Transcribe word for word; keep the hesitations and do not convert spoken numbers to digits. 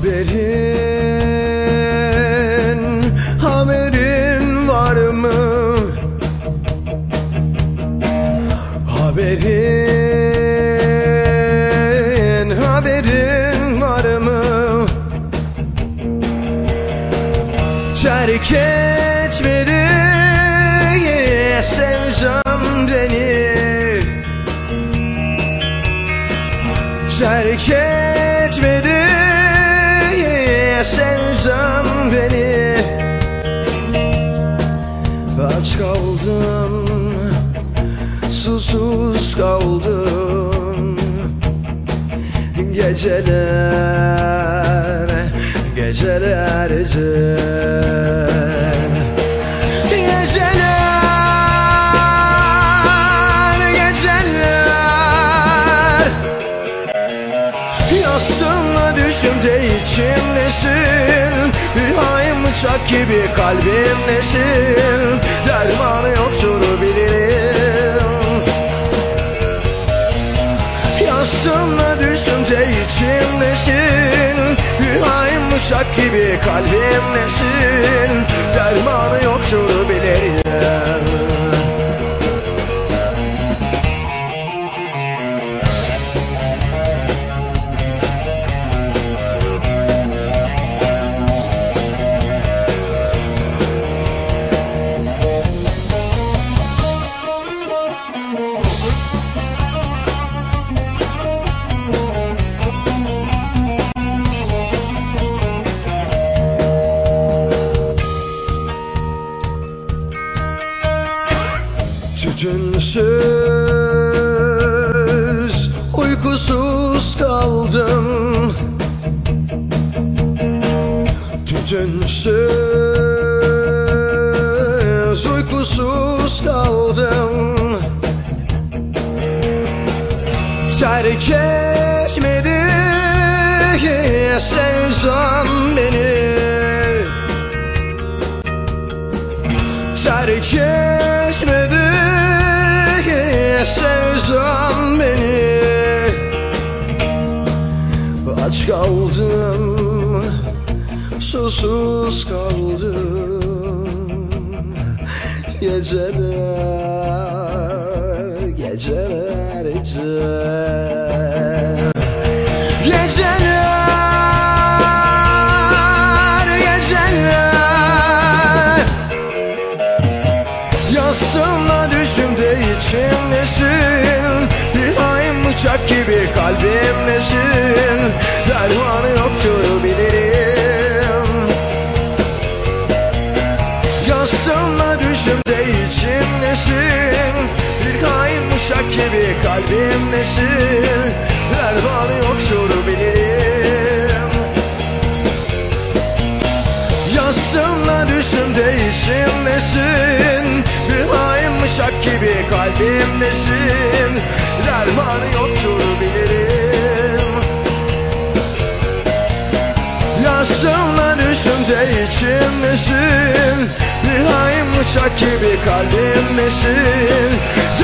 Haberin, haberin var mı? Haberin, haberin var mı? Terk etmedi sevcan beni, terk etmedi sevcan beni. Aç kaldım, susuz kaldım. Geceler, gecelerce, geceler, geceler. Yastığımla düşümde içimdesin, rüyayım bıçak gibi kalbimdesin. Dermanı yoktur bilirim. Yastığımla düşümde içimdesin, rüyayım bıçak gibi kalbimdesin. Dermanı yoktur bilirim. Tütünsüz, uykusuz kaldım. Tütünsüz, uykusuz kaldım. Terk etmedi sevcan beni, terk etmedi sevcan beni. Aç kaldım, susuz kaldım. Geceler, gecelerce, geceler, geceler. Yastığımla düşümde içimdesin, rüyayım bıçak gibi kalbimdesin. Dermanı yoktur bilirim. Yastığımla düşümde içimdesin, rüyayım bıçak gibi kalbimdesin. Dermanı yoktur bilirim. Yastığımla düşümde içimdesin, rüyayım bıçak gibi kalbimdesin. Dermanı yoktur bilirim. Yastığımla düşümde içimdesin, rüyayım bıçak gibi kalbimdesin.